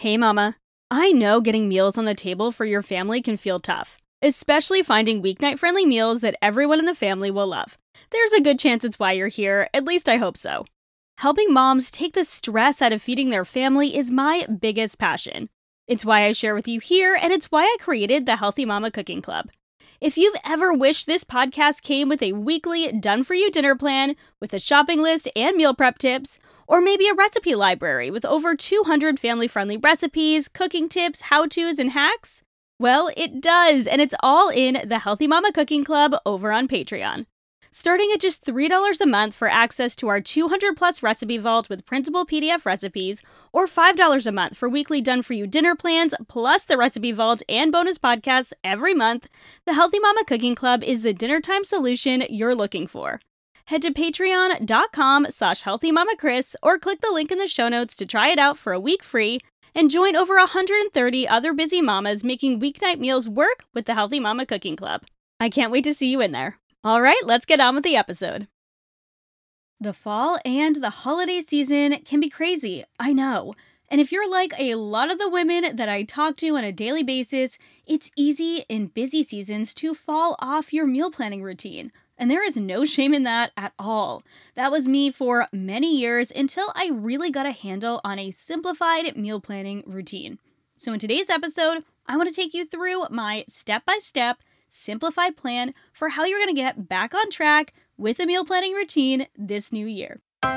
Hey mama. I know getting meals on the table for your family can feel tough, especially finding weeknight-friendly meals that everyone in the family will love. There's a good chance it's why you're here, at least I hope so. Helping moms take the stress out of feeding their family is my biggest passion. It's why I share with you here, and it's why I created the Healthy Mama Cooking Club. If you've ever wished this podcast came with a weekly done-for-you dinner plan with a shopping list and meal prep tips, or maybe a recipe library with over 200 family-friendly recipes, cooking tips, how-tos, and hacks, well, it does, and it's all in the Healthy Mama Cooking Club over on Patreon. Starting at just $3 a month for access to our 200-plus recipe vault with printable PDF recipes, or $5 a month for weekly done-for-you dinner plans, plus the recipe vault and bonus podcasts every month, the Healthy Mama Cooking Club is the dinner time solution you're looking for. Head to patreon.com/healthymamachris or click the link in the show notes to try it out for a week free and join over 130 other busy mamas making weeknight meals work with the Healthy Mama Cooking Club. I can't wait to see you in there. All right, let's get on with the episode. The fall and the holiday season can be crazy, I know. And if you're like a lot of the women that I talk to on a daily basis, it's easy in busy seasons to fall off your meal planning routine. And there is no shame in that at all. That was me for many years until I really got a handle on a simplified meal planning routine. So in today's episode, I want to take you through my step-by-step simplified plan for how you're going to get back on track with a meal planning routine this new year.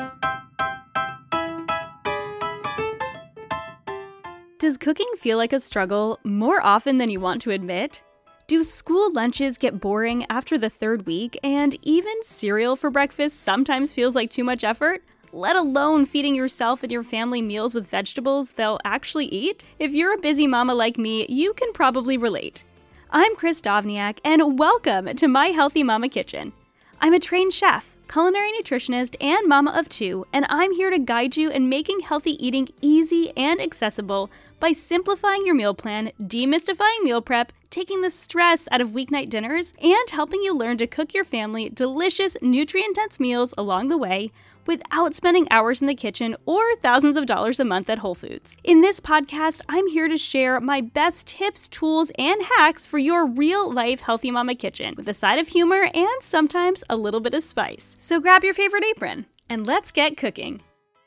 Does cooking feel like a struggle more often than you want to admit? Do school lunches get boring after the third week, and even cereal for breakfast sometimes feels like too much effort, let alone feeding yourself and your family meals with vegetables they'll actually eat? If you're a busy mama like me, you can probably relate. I'm Chris Dovniak, and welcome to my Healthy Mama Kitchen. I'm a trained chef, culinary nutritionist, and mama of two, and I'm here to guide you in making healthy eating easy and accessible by simplifying your meal plan, demystifying meal prep, taking the stress out of weeknight dinners, and helping you learn to cook your family delicious, nutrient-dense meals along the way without spending hours in the kitchen or thousands of dollars a month at Whole Foods. In this podcast, I'm here to share my best tips, tools, and hacks for your real-life Healthy Mama kitchen with a side of humor and sometimes a little bit of spice. So grab your favorite apron and let's get cooking.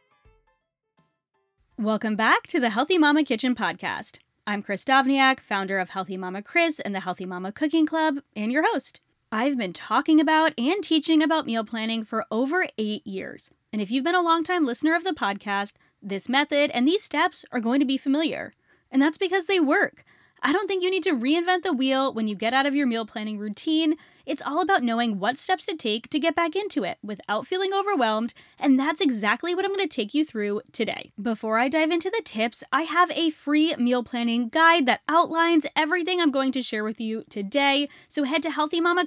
Welcome back to the Healthy Mama Kitchen podcast. I'm Chris Dovniak, founder of Healthy Mama Chris and the Healthy Mama Cooking Club, and your host. I've been talking about and teaching about meal planning for over 8 years. And if you've been a longtime listener of the podcast, this method and these steps are going to be familiar. And that's because they work. I don't think you need to reinvent the wheel when you get out of your meal planning routine. It's all about knowing what steps to take to get back into it without feeling overwhelmed, and that's exactly what I'm going to take you through today. Before I dive into the tips, I have a free meal planning guide that outlines everything I'm going to share with you today, so head to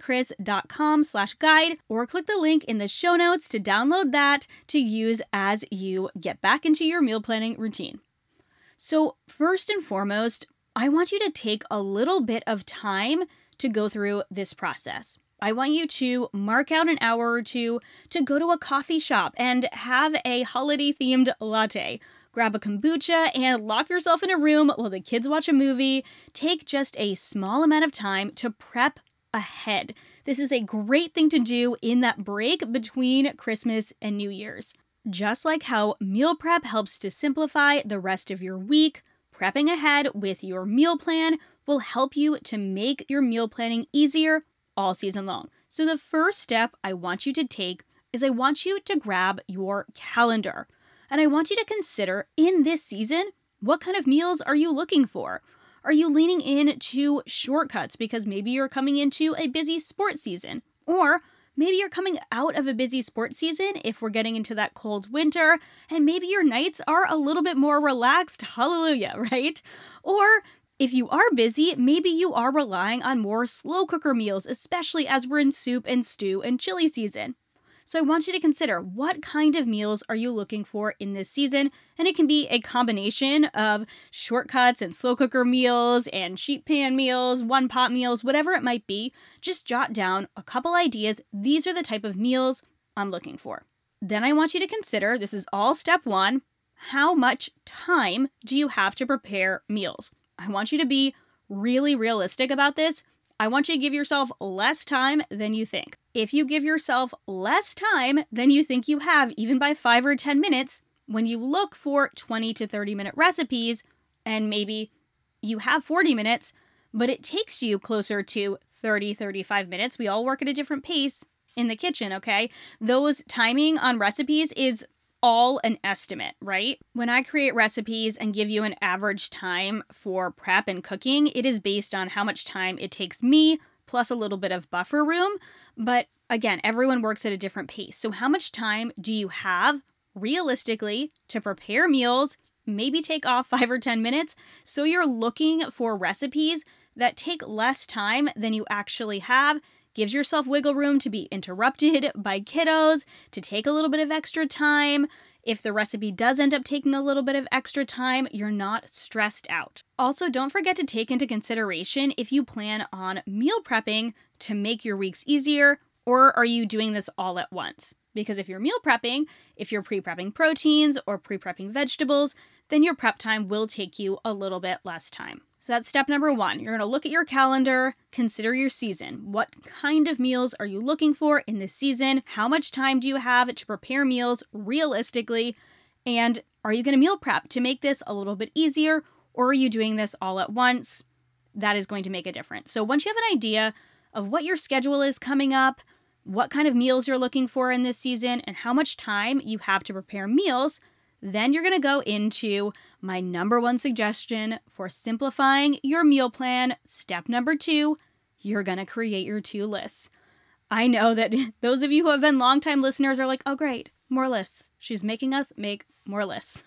healthymamachris.com/guide or click the link in the show notes to download that to use as you get back into your meal planning routine. So first and foremost, I want you to take a little bit of time to go through this process. I want you to mark out an hour or two to go to a coffee shop and have a holiday-themed latte. Grab a kombucha and lock yourself in a room while the kids watch a movie. Take just a small amount of time to prep ahead. This is a great thing to do in that break between Christmas and New Year's. Just like how meal prep helps to simplify the rest of your week, prepping ahead with your meal plan will help you to make your meal planning easier all season long. So the first step I want you to take is I want you to grab your calendar. And I want you to consider in this season, what kind of meals are you looking for? Are you leaning into shortcuts because maybe you're coming into a busy sports season? Or maybe you're coming out of a busy sports season if we're getting into that cold winter, and maybe your nights are a little bit more relaxed, hallelujah, right? Or if you are busy, maybe you are relying on more slow cooker meals, especially as we're in soup and stew and chili season. So I want you to consider what kind of meals are you looking for in this season, and it can be a combination of shortcuts and slow cooker meals and sheet pan meals, one pot meals, whatever it might be. Just jot down a couple ideas. These are the type of meals I'm looking for. Then I want you to consider, this is all step one, how much time do you have to prepare meals? I want you to be really realistic about this. I want you to give yourself less time than you think. If you give yourself less time than you think you have, even by 5 or 10 minutes, when you look for 20 to 30 minute recipes, and maybe you have 40 minutes, but it takes you closer to 30, 35 minutes. We all work at a different pace in the kitchen, okay? Those timing on recipes is all an estimate, right? When I create recipes and give you an average time for prep and cooking, it is based on how much time it takes me plus a little bit of buffer room. But again, everyone works at a different pace. So how much time do you have realistically to prepare meals? Maybe take off 5 or 10 minutes. So you're looking for recipes that take less time than you actually have. Gives yourself wiggle room to be interrupted by kiddos, to take a little bit of extra time. If the recipe does end up taking a little bit of extra time, you're not stressed out. Also, don't forget to take into consideration if you plan on meal prepping to make your weeks easier, or are you doing this all at once? Because if you're meal prepping, if you're pre-prepping proteins or pre-prepping vegetables, then your prep time will take you a little bit less time. So that's step number 1. You're going to look at your calendar, consider your season. What kind of meals are you looking for in this season? How much time do you have to prepare meals realistically? And are you going to meal prep to make this a little bit easier, or are you doing this all at once? That is going to make a difference. So once you have an idea of what your schedule is coming up, what kind of meals you're looking for in this season, and how much time you have to prepare meals, then you're going to go into my number 1 suggestion for simplifying your meal plan. Step number 2, you're going to create your 2 lists. I know that those of you who have been longtime listeners are like, oh great, more lists. She's making us make more lists.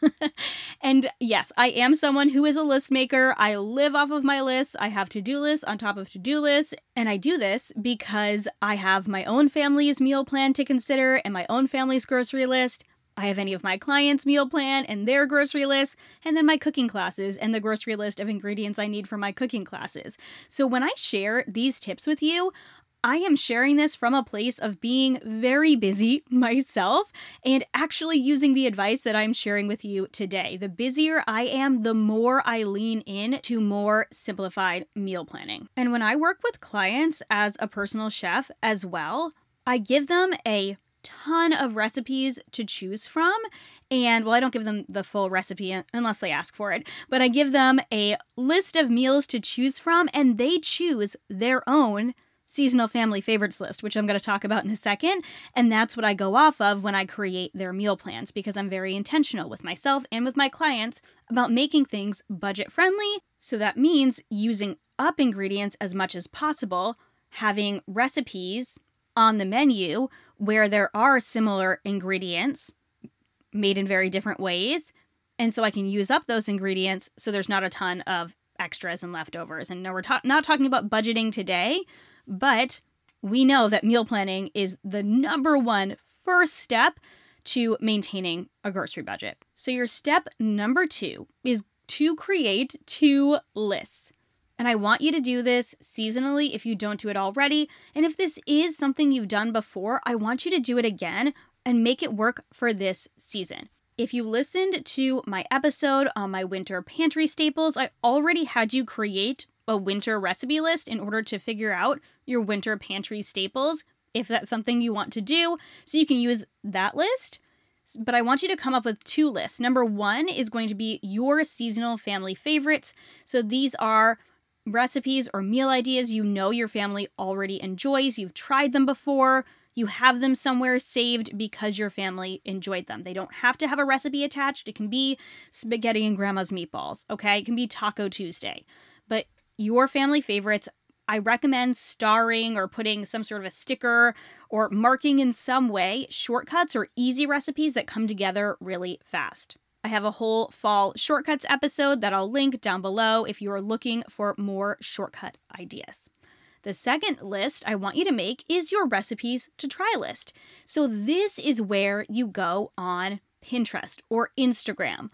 And yes, I am someone who is a list maker. I live off of my lists. I have to-do lists on top of to-do lists. And I do this because I have my own family's meal plan to consider and my own family's grocery list. I have any of my clients' meal plan and their grocery list, and then my cooking classes and the grocery list of ingredients I need for my cooking classes. So when I share these tips with you, I am sharing this from a place of being very busy myself and actually using the advice that I'm sharing with you today. The busier I am, the more I lean in to more simplified meal planning. And when I work with clients as a personal chef as well, I give them a ton of recipes to choose from. And well, I don't give them the full recipe unless they ask for it, but I give them a list of meals to choose from and they choose their own seasonal family favorites list, which I'm going to talk about in a second. And that's what I go off of when I create their meal plans because I'm very intentional with myself and with my clients about making things budget friendly. So that means using up ingredients as much as possible, having recipes on the menu where there are similar ingredients made in very different ways. And so I can use up those ingredients so there's not a ton of extras and leftovers. And no, we're not talking about budgeting today, but we know that meal planning is the number 1 first step to maintaining a grocery budget. So your step number 2 is to create 2 lists. And I want you to do this seasonally if you don't do it already. And if this is something you've done before, I want you to do it again and make it work for this season. If you listened to my episode on my winter pantry staples, I already had you create a winter recipe list in order to figure out your winter pantry staples, if that's something you want to do. So you can use that list. But I want you to come up with 2 lists. Number 1 is going to be your seasonal family favorites. So these are recipes or meal ideas you know your family already enjoys. You've tried them before. You have them somewhere saved because your family enjoyed them. They don't have to have a recipe attached. It can be spaghetti and grandma's meatballs, okay? It can be Taco Tuesday. But your family favorites, I recommend starring or putting some sort of a sticker or marking in some way shortcuts or easy recipes that come together really fast. I have a whole fall shortcuts episode that I'll link down below if you are looking for more shortcut ideas. The second list I want you to make is your recipes to try list. So this is where you go on Pinterest or Instagram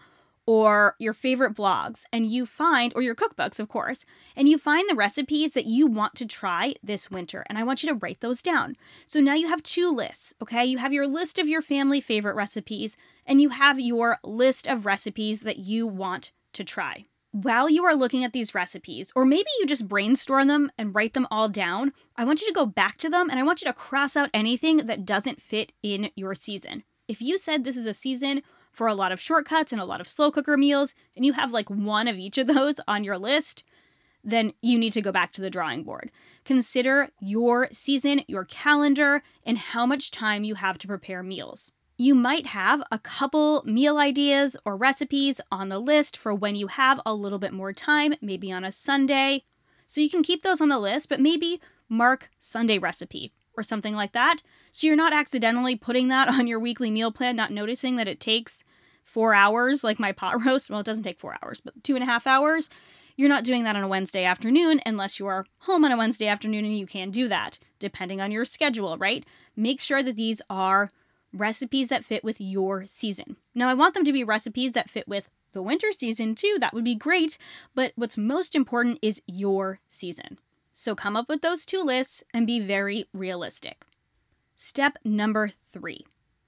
or your favorite blogs and you find, or your cookbooks, of course, and you find the recipes that you want to try this winter. And I want you to write those down. So now you have 2 lists, okay? You have your list of your family favorite recipes, and you have your list of recipes that you want to try. While you are looking at these recipes, or maybe you just brainstorm them and write them all down, I want you to go back to them and I want you to cross out anything that doesn't fit in your season. If you said this is a season for a lot of shortcuts and a lot of slow cooker meals, and you have like one of each of those on your list, then you need to go back to the drawing board. Consider your season, your calendar, and how much time you have to prepare meals. You might have a couple meal ideas or recipes on the list for when you have a little bit more time, maybe on a Sunday. So you can keep those on the list, but maybe mark Sunday recipe or something like that. So you're not accidentally putting that on your weekly meal plan, not noticing that it takes 4 hours, like my pot roast. Well, it doesn't take 4 hours, but 2.5 hours. You're not doing that on a Wednesday afternoon unless you are home on a Wednesday afternoon, and you can do that depending on your schedule, right? Make sure that these are recipes that fit with your season. Now, I want them to be recipes that fit with the winter season too. That would be great. But what's most important is your season. So come up with those 2 lists and be very realistic. Step number 3.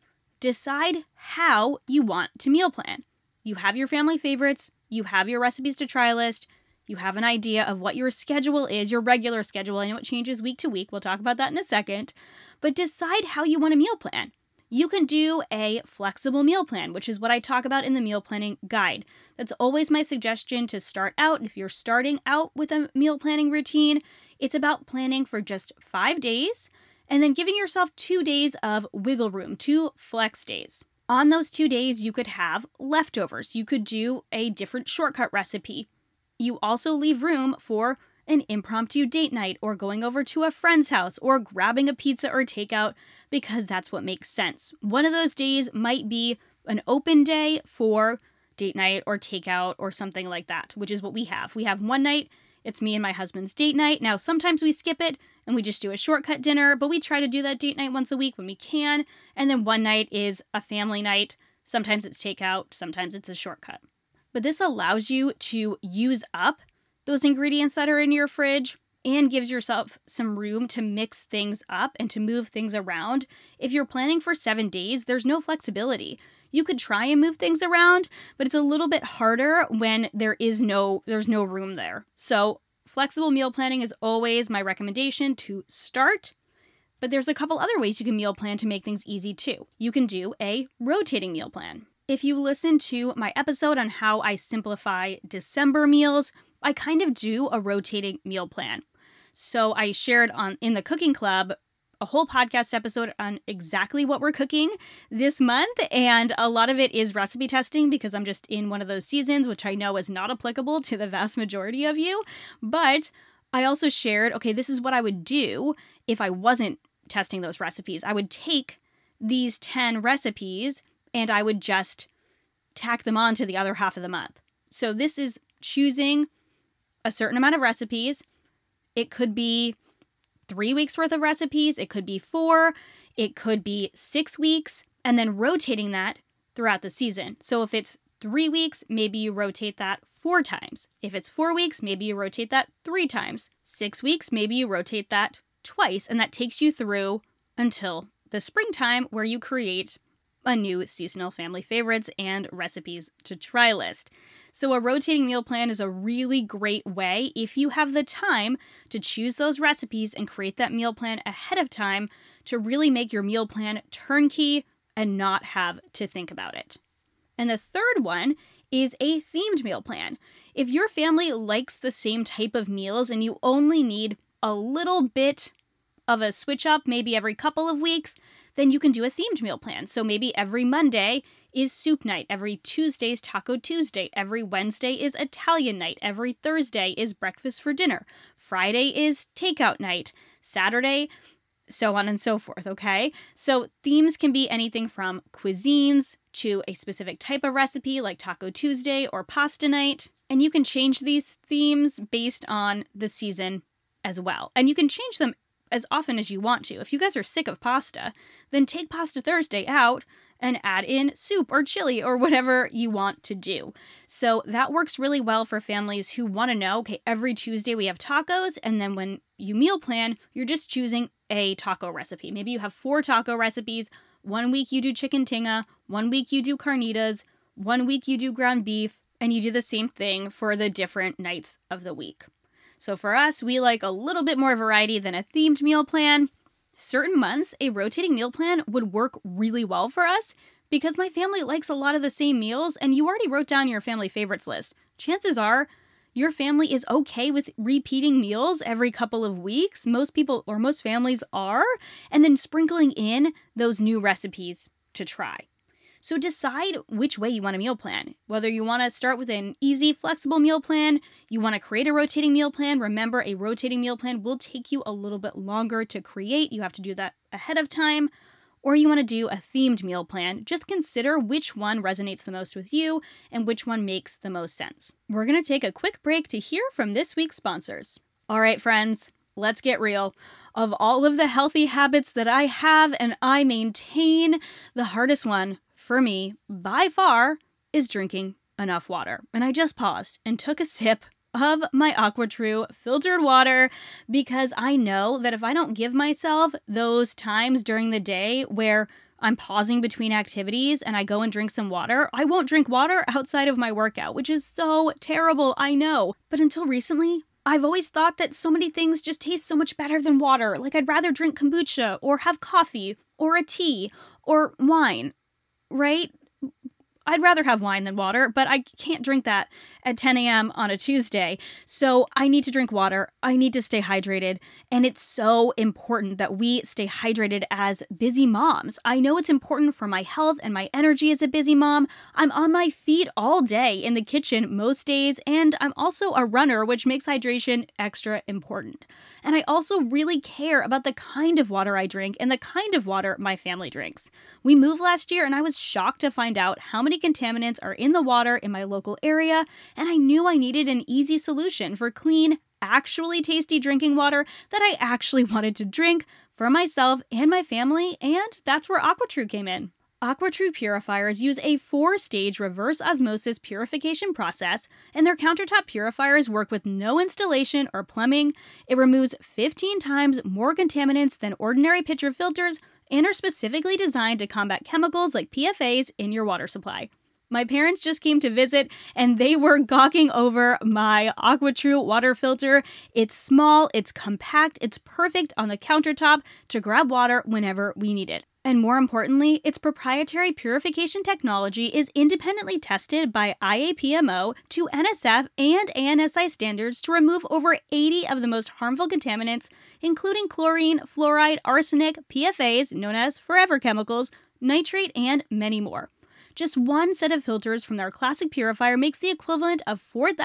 Decide how you want to meal plan. You have your family favorites. You have your recipes to try list. You have an idea of what your schedule is, your regular schedule. I know it changes week to week. We'll talk about that in a second. But decide how you want to meal plan. You can do a flexible meal plan, which is what I talk about in the meal planning guide. That's always my suggestion to start out. If you're starting out with a meal planning routine, it's about planning for just 5 days and then giving yourself 2 days of wiggle room, 2 flex days. On those 2 days, you could have leftovers. You could do a different shortcut recipe. You also leave room for an impromptu date night or going over to a friend's house or grabbing a pizza or takeout because that's what makes sense. One of those days might be an open day for date night or takeout or something like that, which is what we have. We have one night, it's me and my husband's date night. Now, sometimes we skip it and we just do a shortcut dinner, but we try to do that date night once a week when we can. And then one night is a family night. Sometimes it's takeout, sometimes it's a shortcut. But this allows you to use up those ingredients that are in your fridge and gives yourself some room to mix things up and to move things around. If you're planning for 7 days, there's no flexibility. You could try and move things around, but it's a little bit harder when there's no room there. So flexible meal planning is always my recommendation to start, but there's a couple other ways you can meal plan to make things easy too. You can do a rotating meal plan. If you listen to my episode on how I simplify December meals, I kind of do a rotating meal plan. So I shared in the Cooking Club a whole podcast episode on exactly what we're cooking this month, and a lot of it is recipe testing because I'm just in one of those seasons, which I know is not applicable to the vast majority of you. But I also shared, okay, this is what I would do if I wasn't testing those recipes. I would take these 10 recipes and I would just tack them on to the other half of the month. So this is choosing a certain amount of recipes. It could be 3 weeks worth of recipes. It could be 4. It could be 6 weeks, and then rotating that throughout the season. So if it's 3 weeks, maybe you rotate that 4 times. If it's 4 weeks, maybe you rotate that 3 times. 6 weeks, maybe you rotate that twice, and that takes you through until the springtime where you create a new seasonal family favorites and recipes to try list. So a rotating meal plan is a really great way, if you have the time, to choose those recipes and create that meal plan ahead of time to really make your meal plan turnkey and not have to think about it. And the third one is a themed meal plan. If your family likes the same type of meals and you only need a little bit of a switch up, maybe every couple of weeks, then you can do a themed meal plan. So maybe every Monday is soup night, every Tuesday is Taco Tuesday, every Wednesday is Italian night, every Thursday is breakfast for dinner, Friday is takeout night, Saturday, so on and so forth, okay? So themes can be anything from cuisines to a specific type of recipe like Taco Tuesday or pasta night. And you can change these themes based on the season as well. And you can change them as often as you want to. If you guys are sick of pasta, then take Pasta Thursday out and add in soup or chili or whatever you want to do. So that works really well for families who want to know, okay, every Tuesday we have tacos, and then when you meal plan, you're just choosing a taco recipe. Maybe you have 4 taco recipes. One week you do chicken tinga, one week you do carnitas, one week you do ground beef, and you do the same thing for the different nights of the week. So for us, we like a little bit more variety than a themed meal plan. Certain months, a rotating meal plan would work really well for us because my family likes a lot of the same meals, and you already wrote down your family favorites list. Chances are your family is okay with repeating meals every couple of weeks. Most people or most families are, and then sprinkling in those new recipes to try. So decide which way you want to meal plan. Whether you want to start with an easy, flexible meal plan, you want to create a rotating meal plan. Remember, a rotating meal plan will take you a little bit longer to create. You have to do that ahead of time. Or you want to do a themed meal plan. Just consider which one resonates the most with you and which one makes the most sense. We're going to take a quick break to hear from this week's sponsors. All right, friends. Let's get real. Of all of the healthy habits that I have and I maintain, the hardest one for me, by far, is drinking enough water. And I just paused and took a sip of my AquaTrue filtered water because I know that if I don't give myself those times during the day where I'm pausing between activities and I go and drink some water, I won't drink water outside of my workout, which is so terrible, I know. But until recently, I've always thought that so many things just taste so much better than water. Like I'd rather drink kombucha or have coffee or a tea or wine. Right? I'd rather have wine than water, but I can't drink that at 10 a.m. on a Tuesday. So I need to drink water. I need to stay hydrated. And it's so important that we stay hydrated as busy moms. I know it's important for my health and my energy as a busy mom. I'm on my feet all day in the kitchen most days, and I'm also a runner, which makes hydration extra important. And I also really care about the kind of water I drink and the kind of water my family drinks. We moved last year, and I was shocked to find out how many contaminants are in the water in my local area, and I knew I needed an easy solution for clean, actually tasty drinking water that I actually wanted to drink for myself and my family, and that's where AquaTrue came in. AquaTrue purifiers use a 4-stage reverse osmosis purification process, and their countertop purifiers work with no installation or plumbing. It removes 15 times more contaminants than ordinary pitcher filters and are specifically designed to combat chemicals like PFAs in your water supply. My parents just came to visit, and they were gawking over my AquaTrue water filter. It's small, it's compact, it's perfect on the countertop to grab water whenever we need it. And more importantly, its proprietary purification technology is independently tested by IAPMO to NSF and ANSI standards to remove over 80 of the most harmful contaminants, including chlorine, fluoride, arsenic, PFAs, known as forever chemicals, nitrate, and many more. Just one set of filters from their classic purifier makes the equivalent of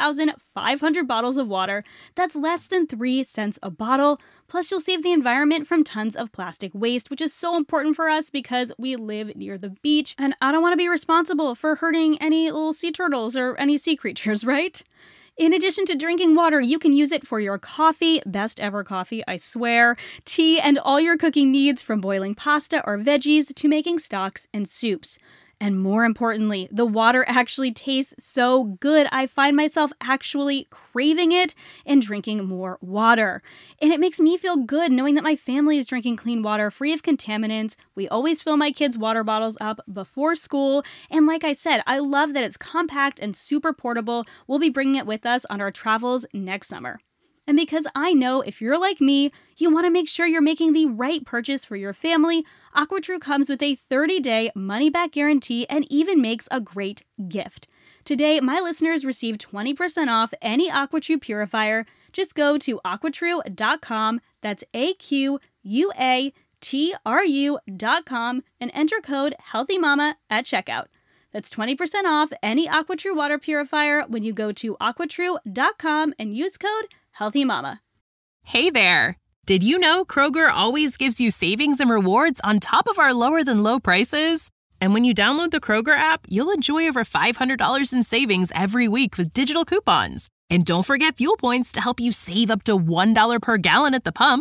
4,500 bottles of water. That's less than 3 cents a bottle. Plus, you'll save the environment from tons of plastic waste, which is so important for us because we live near the beach, and I don't want to be responsible for hurting any little sea turtles or any sea creatures, right? In addition to drinking water, you can use it for your coffee, best ever coffee, I swear, tea, and all your cooking needs from boiling pasta or veggies to making stocks and soups. And more importantly, the water actually tastes so good. I find myself actually craving it and drinking more water. And it makes me feel good knowing that my family is drinking clean water free of contaminants. We always fill my kids' water bottles up before school. And like I said, I love that it's compact and super portable. We'll be bringing it with us on our travels next summer. And because I know if you're like me, you want to make sure you're making the right purchase for your family, AquaTrue comes with a 30-day money-back guarantee and even makes a great gift. Today, my listeners receive 20% off any AquaTrue purifier. Just go to aquatrue.com, that's AQUATRU.com, and enter code HEALTHYMAMA at checkout. That's 20% off any AquaTrue water purifier when you go to aquatrue.com and use code HEALTHYMAMA. Hey there! Did you know Kroger always gives you savings and rewards on top of our lower-than-low prices? And when you download the Kroger app, you'll enjoy over $500 in savings every week with digital coupons. And don't forget fuel points to help you save up to $1 per gallon at the pump.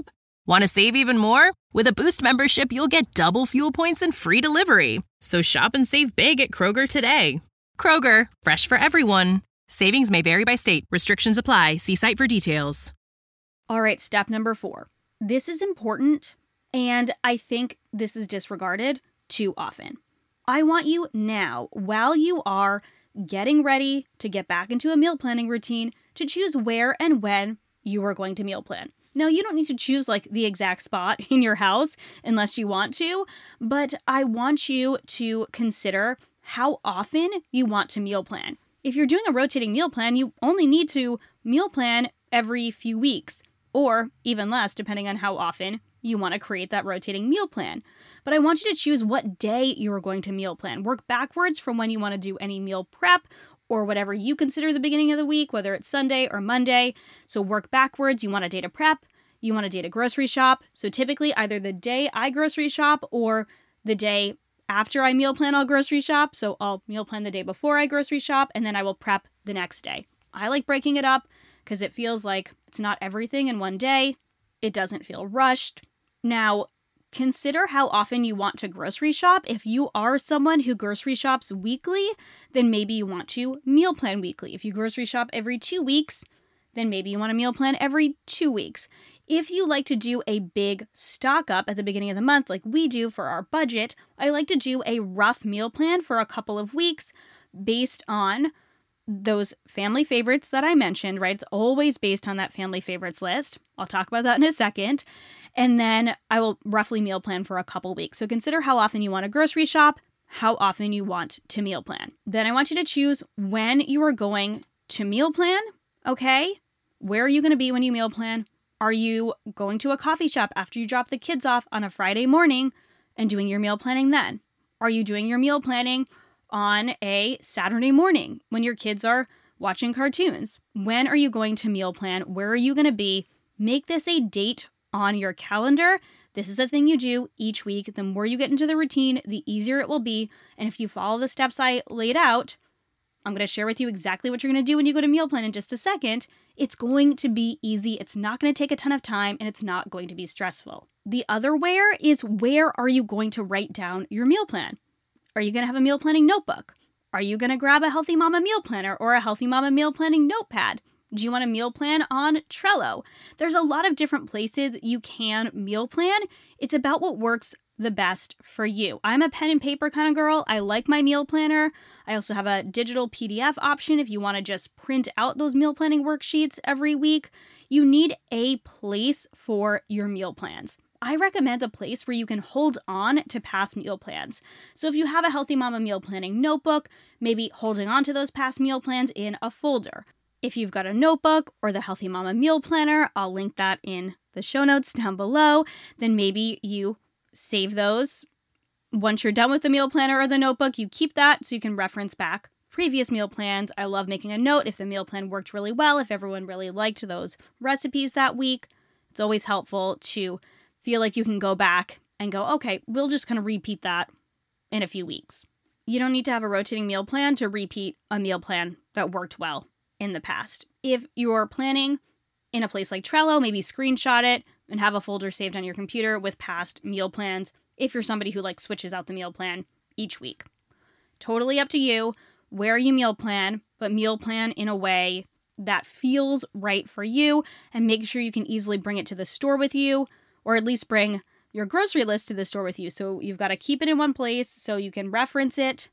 Want to save even more? With a Boost membership, you'll get double fuel points and free delivery. So shop and save big at Kroger today. Kroger, fresh for everyone. Savings may vary by state. Restrictions apply. See site for details. All right, step number 4. This is important, and I think this is disregarded too often. I want you now, while you are getting ready to get back into a meal planning routine, to choose where and when you are going to meal plan. Now, you don't need to choose like the exact spot in your house unless you want to, but I want you to consider how often you want to meal plan. If you're doing a rotating meal plan, you only need to meal plan every few weeks, or even less depending on how often you want to create that rotating meal plan. But I want you to choose what day you are going to meal plan. Work backwards from when you want to do any meal prep or whatever you consider the beginning of the week, whether it's Sunday or Monday. So work backwards. You want a day to prep. You want a day to grocery shop. So typically either the day I grocery shop or the day after I meal plan, I'll grocery shop. So I'll meal plan the day before I grocery shop, and then I will prep the next day. I like breaking it up because it feels like it's not everything in one day. It doesn't feel rushed. Now, consider how often you want to grocery shop. If you are someone who grocery shops weekly, then maybe you want to meal plan weekly. If you grocery shop every 2 weeks, then maybe you want to meal plan every 2 weeks. If you like to do a big stock up at the beginning of the month, like we do for our budget, I like to do a rough meal plan for a couple of weeks based on those family favorites that I mentioned, right? It's always based on that family favorites list. I'll talk about that in a second. And then I will roughly meal plan for a couple weeks. So consider how often you want to grocery shop, how often you want to meal plan. Then I want you to choose when you are going to meal plan, okay? Where are you going to be when you meal plan? Are you going to a coffee shop after you drop the kids off on a Friday morning and doing your meal planning then? Are you doing your meal planning on a Saturday morning when your kids are watching cartoons? When are you going to meal plan? Where are you going to be? Make this a date on your calendar. This is a thing you do each week. The more you get into the routine, the easier it will be. And if you follow the steps I laid out, I'm going to share with you exactly what you're going to do when you go to meal plan in just a second. It's going to be easy. It's not going to take a ton of time, and it's not going to be stressful. The other where is, where are you going to write down your meal plan? Are you going to have a meal planning notebook? Are you going to grab a Healthy Mama meal planner or a Healthy Mama meal planning notepad? Do you want to meal plan on Trello? There's a lot of different places you can meal plan. It's about what works the best for you. I'm a pen and paper kind of girl. I like my meal planner. I also have a digital PDF option if you want to just print out those meal planning worksheets every week. You need a place for your meal plans. I recommend a place where you can hold on to past meal plans. So if you have a Healthy Mama meal planning notebook, maybe holding on to those past meal plans in a folder. If you've got a notebook or the Healthy Mama meal planner, I'll link that in the show notes down below, then maybe you save those. Once you're done with the meal planner or the notebook, you keep that so you can reference back previous meal plans. I love making a note if the meal plan worked really well, if everyone really liked those recipes that week. It's always helpful to feel like you can go back and go, okay, we'll just kind of repeat that in a few weeks. You don't need to have a rotating meal plan to repeat a meal plan that worked well in the past. If you're planning in a place like Trello, maybe screenshot it and have a folder saved on your computer with past meal plans if you're somebody who like switches out the meal plan each week. Totally up to you where you meal plan, but meal plan in a way that feels right for you, and make sure you can easily bring it to the store with you, or at least bring your grocery list to the store with you. So you've got to keep it in one place so you can reference it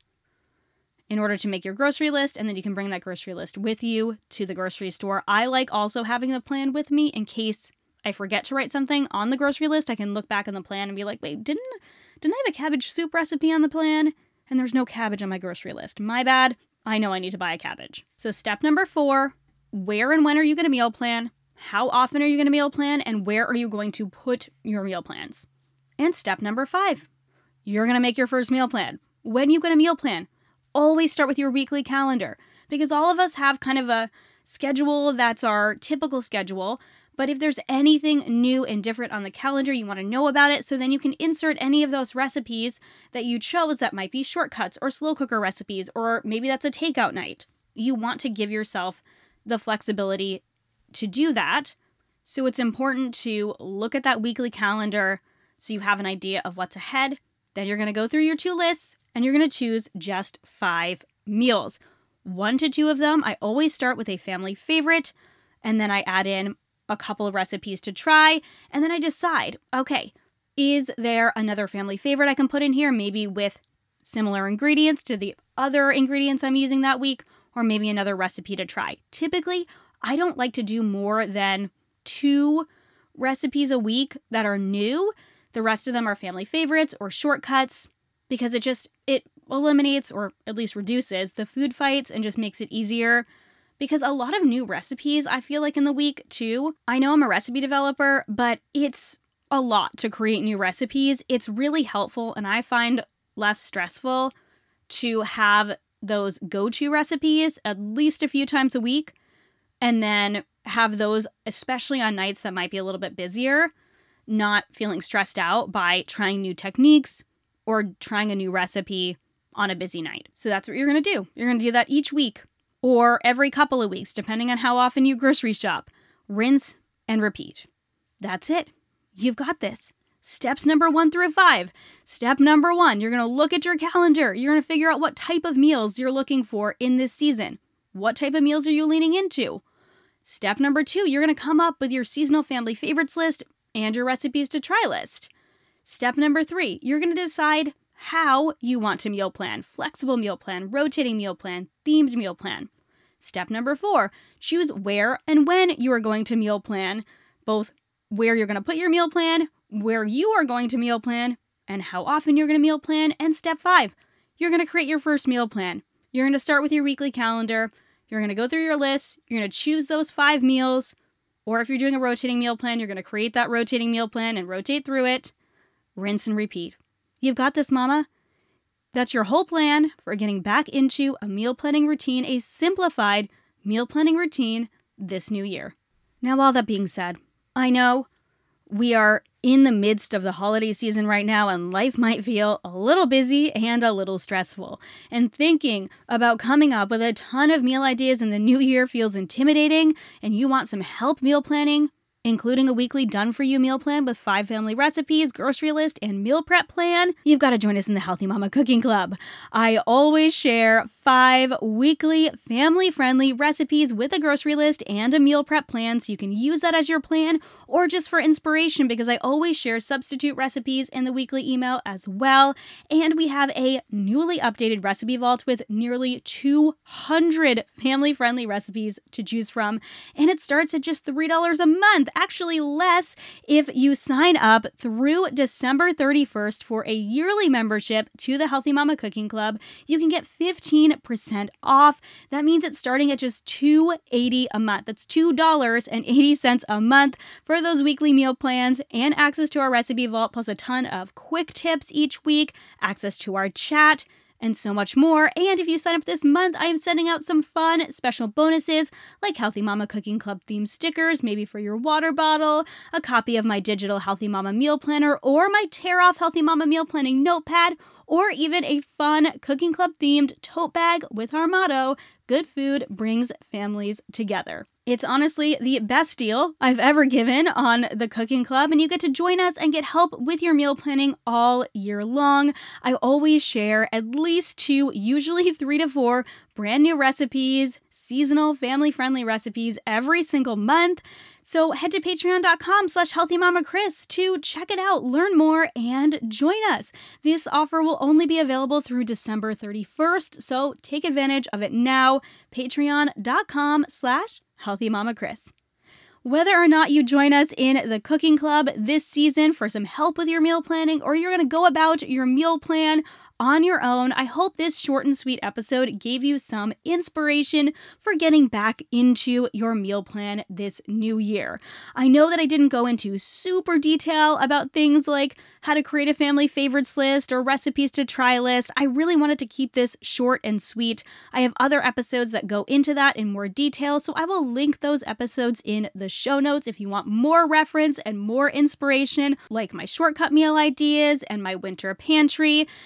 in order to make your grocery list, and then you can bring that grocery list with you to the grocery store. I like also having the plan with me in case I forget to write something on the grocery list. I can look back on the plan and be like, wait, didn't I have a cabbage soup recipe on the plan? And there's no cabbage on my grocery list. My bad. I know I need to buy a cabbage. So step number 4, where and when are you going to meal plan? How often are you going to meal plan? And where are you going to put your meal plans? And step number 5, you're going to make your first meal plan. When are you going to meal plan? Always start with your weekly calendar, because all of us have kind of a schedule that's our typical schedule. But if there's anything new and different on the calendar, you want to know about it, so then you can insert any of those recipes that you chose that might be shortcuts or slow cooker recipes, or maybe that's a takeout night. You want to give yourself the flexibility to do that So it's important to look at that weekly calendar so you have an idea of what's ahead. Then you're going to go through your 2 lists and you're going to choose just 5 meals. 1 to 2 of them, I always start with a family favorite, and then I add in a couple of recipes to try, and then I decide, okay, is there another family favorite I can put in here, maybe with similar ingredients to the other ingredients I'm using that week, or maybe another recipe to try. Typically, I don't like to do more than 2 recipes a week that are new. The rest of them are family favorites or shortcuts because it eliminates or at least reduces the food fights and just makes it easier. Because a lot of new recipes, I feel like in the week too. I know I'm a recipe developer, but it's a lot to create new recipes. It's really helpful and I find less stressful to have those go-to recipes at least a few times a week and then have those, especially on nights that might be a little bit busier, not feeling stressed out by trying new techniques or trying a new recipe on a busy night. So that's what you're going to do. You're going to do that each week or every couple of weeks, depending on how often you grocery shop. Rinse and repeat. That's it. You've got this. Steps number 1 through 5. Step number 1, you're going to look at your calendar. You're going to figure out what type of meals you're looking for in this season. What type of meals are you leaning into? Step number 2, you're going to come up with your seasonal family favorites list and your recipes to try list. Step number 3, you're going to decide how you want to meal plan. Flexible meal plan, rotating meal plan, themed meal plan. Step number 4, choose where and when you are going to meal plan, both where you're going to put your meal plan, where you are going to meal plan, and how often you're going to meal plan. And step 5, you're going to create your first meal plan. You're going to start with your weekly calendar. You're going to go through your list. You're going to choose those 5 meals. Or if you're doing a rotating meal plan, you're going to create that rotating meal plan and rotate through it. Rinse and repeat. You've got this, mama. That's your whole plan for getting back into a meal planning routine, a simplified meal planning routine this new year. Now, all that being said, I know we are in the midst of the holiday season right now, and life might feel a little busy and a little stressful. And thinking about coming up with a ton of meal ideas in the new year feels intimidating, and you want some help meal planning, including a weekly done-for-you meal plan with 5 family recipes, grocery list, and meal prep plan, you've got to join us in the Healthy Mama Cooking Club. I always share 5 weekly family-friendly recipes with a grocery list and a meal prep plan, so you can use that as your plan or just for inspiration, because I always share substitute recipes in the weekly email as well. And we have a newly updated recipe vault with nearly 200 family-friendly recipes to choose from, and it starts at just $3 a month. Actually less if you sign up through December 31st for a yearly membership to the Healthy Mama Cooking Club. You can get 15% off. That means it's starting at just $2.80 a month. That's $2.80 a month for those weekly meal plans and access to our recipe vault, plus a ton of quick tips each week, access to our chat, and so much more. And if you sign up this month, I am sending out some fun special bonuses like Healthy Mama Cooking Club themed stickers, maybe for your water bottle, a copy of my digital Healthy Mama meal planner, or my Tear Off Healthy Mama meal planning notepad, or even a fun Cooking Club themed tote bag with our motto, "Good food brings families together." It's honestly the best deal I've ever given on the Cooking Club, and you get to join us and get help with your meal planning all year long. I always share at least 2, usually 3 to 4 brand new recipes, seasonal, family-friendly recipes every single month. So head to patreon.com/healthymamachris to check it out, learn more, and join us. This offer will only be available through December 31st, so take advantage of it now. Patreon.com/healthymamachris. Whether or not you join us in the Cooking Club this season for some help with your meal planning, or you're going to go about your meal plan on your own, I hope this short and sweet episode gave you some inspiration for getting back into your meal plan this new year. I know that I didn't go into super detail about things like how to create a family favorites list or recipes to try list. I really wanted to keep this short and sweet. I have other episodes that go into that in more detail, so I will link those episodes in the show notes if you want more reference and more inspiration, like my shortcut meal ideas and my winter pantry. So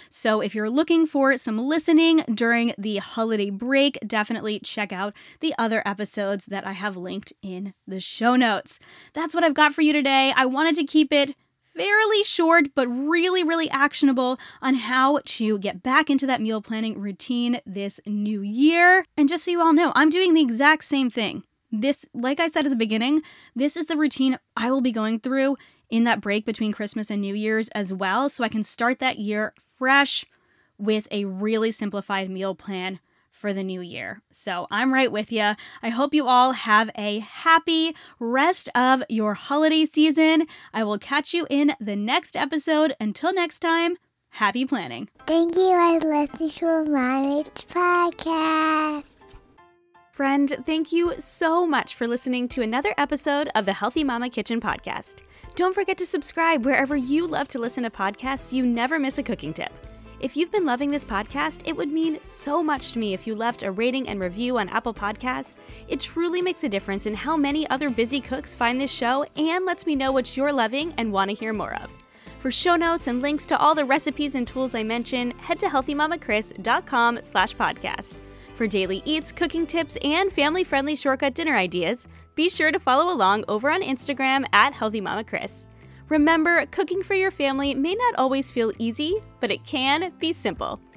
if you're looking for some listening during the holiday break, definitely check out the other episodes that I have linked in the show notes. That's what I've got for you today. I wanted to keep it fairly short, but really, really actionable on how to get back into that meal planning routine this new year. And just so you all know, I'm doing the exact same thing. This, like I said at the beginning, this is the routine I will be going through in that break between Christmas and New Year's as well, so I can start that year fresh with a really simplified meal plan for the new year. So I'm right with you. I hope you all have a happy rest of your holiday season. I will catch you in the next episode. Until next time, happy planning. Thank you for listening to Mommy's podcast. Friend, thank you so much for listening to another episode of the Healthy Mama Kitchen podcast. Don't forget to subscribe wherever you love to listen to podcasts so you never miss a cooking tip. If you've been loving this podcast, it would mean so much to me if you left a rating and review on Apple Podcasts. It truly makes a difference in how many other busy cooks find this show and lets me know what you're loving and want to hear more of. For show notes and links to all the recipes and tools I mention, head to healthymamakris.com/podcast. For daily eats, cooking tips, and family-friendly shortcut dinner ideas, be sure to follow along over on Instagram at HealthyMamaChris. Remember, cooking for your family may not always feel easy, but it can be simple.